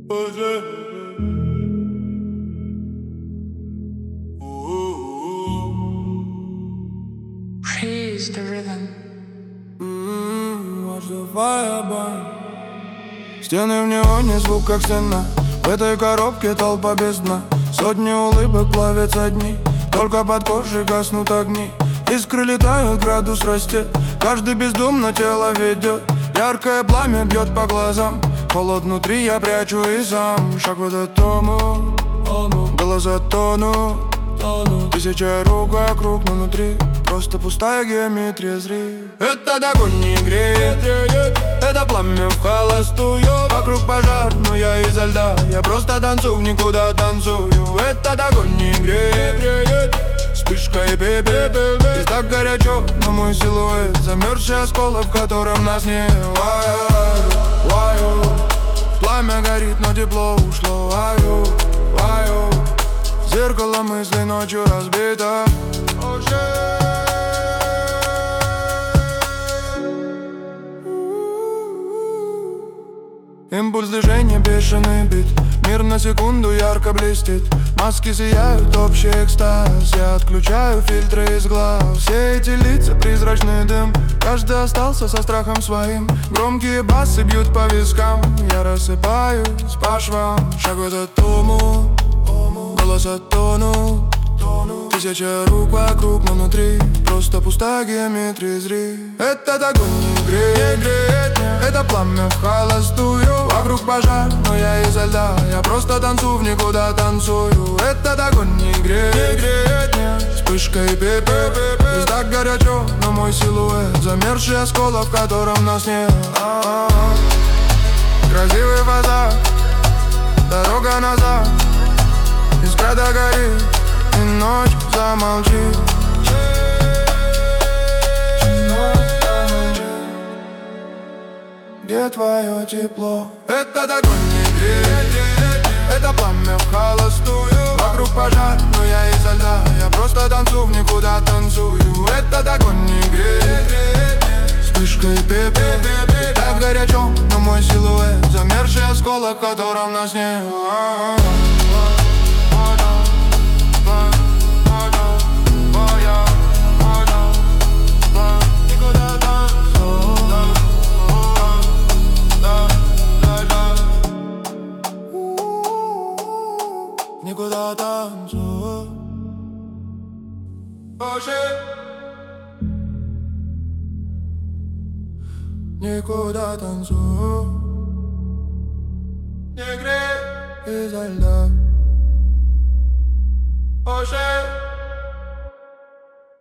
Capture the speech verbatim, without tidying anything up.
Praise the rhythm. Watch the fire burn. Стены в неоне, звук как стена. В этой коробке толпа без дна. Сотни улыбок плавятся дни. Только под кожей гаснут огни. Искры летают, градус растет. Каждый бездумно тело ведет. Яркое пламя бьет по глазам. Холод внутри я прячу и сам. Шаг в этот тому, глаза тонут. Тысяча рук вокруг, но внутри просто пустая геометрия, зри. Этот огонь не греет, это пламя в холостую. Вокруг пожар, но я изо льда. Я просто танцую, в никуда танцую. Этот огонь не греет, вспышка и пепел. Здесь так горячо, но мой силуэт замерзший осколок, в котором нас нет. Пламя горит, но тепло ушло. Ваю, ваю. Зеркало мыслей ночью разбито. Импульс движения, бешеный бит. Мир на секунду ярко блестит. Маски сияют, общий экстаз. Я отключаю фильтры из глаз. Все эти лица, призрачный дым. Каждый остался со страхом своим. Громкие басы бьют по вискам. Я рассыпаюсь по швам. Шаг в этот туму, голоса тонут. Тысяча рук вокруг, но внутри просто пустая геометрия, зри. Этот огонь не греет, это пламя в холостую. Вокруг пожар, но я изо льда. Я просто танцую, в никуда танцую. Этот огонь не греет, вспышка и пепел. Здесь так горячо, но мой силуэт замерзший осколок, в котором нас нет. Красивый фасад, дорога назад. Искра догорит, и ночь замолчит. Где твое тепло? Этот огонь не греет, это пламя в холостую. Вокруг пожар, но я изо льда. Я просто танцую, в никуда танцую. Этот огонь не греет, вспышка и пепел. Так горячо, но мой силуэт замерзший осколок, в котором нас нет. Никуда танцую. Никуда танцую. Не грей изо льда.